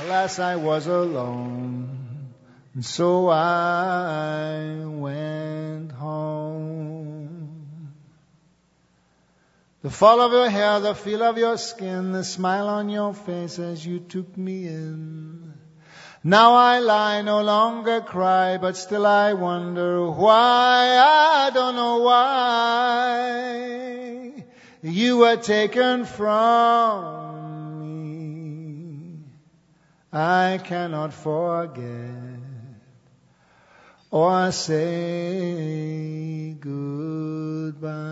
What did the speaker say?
Alas, I was alone, and so I went home. The fall of your hair, the feel of your skin, the smile on your face as you took me in. Now I lie, no longer cry, but still I wonder why. I don't know why you were taken from me. I cannot forget or say goodbye.